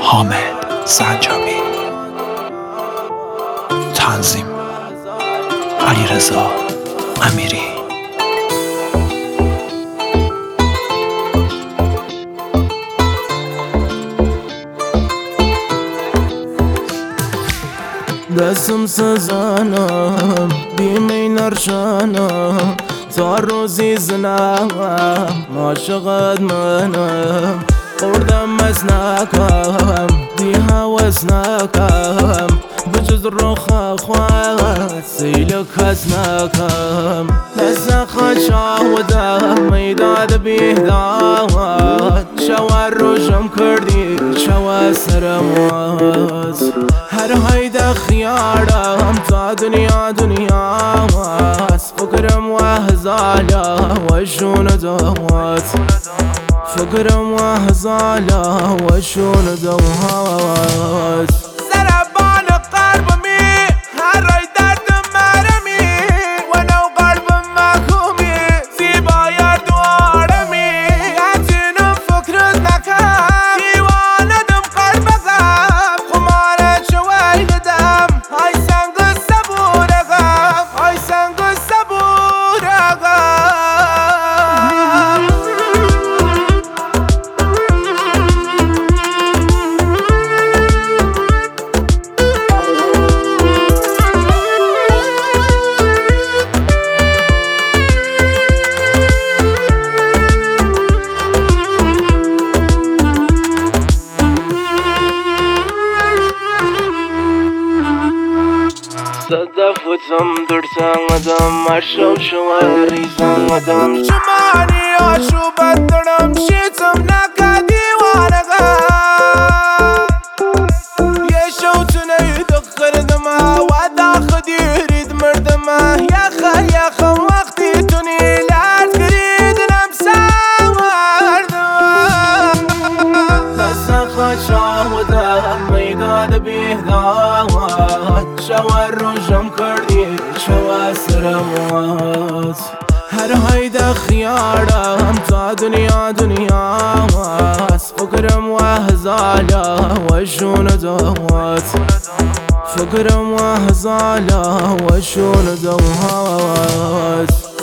حامد سنجابی، تنظیم علیرضا امیری. دستم سزانم بیمی نرشانم تا روزی زنم عاشقت منم خوردم از نکم بی حوث نکم بجز روخ خواه سیل کس نکم دست خشاودم میداد بیداد شوار روشم کردی شوار سرماز هر هایده خیارم تا دنیا است فکرم و هزالا و شون دوات فکرم و هزالا و شون دوات سربان قلبمی هر رای درد مرمی و نو قلب محکومی زیبای دوارمی یتینم فکرت نکم دیواندم قلبم خماره شوی ندم های سنگ صبورگم های سنگ صبورگم صدفتم درتم ادم مرشو شوال ریزم ادم شمانی آشوبت دارم شیطم نکدی وارگم یه شوتنه دخردم و داخل دیرید مردم یخم وقتی تونی لرد گریدنم سوردم دست خشاودم میداد بیداد شوار روشم کردی شوار سرمات هر هایده خیارم تا دنیا است فکرم و هزالا و شون دوات فکرم و هزالا و شون دوات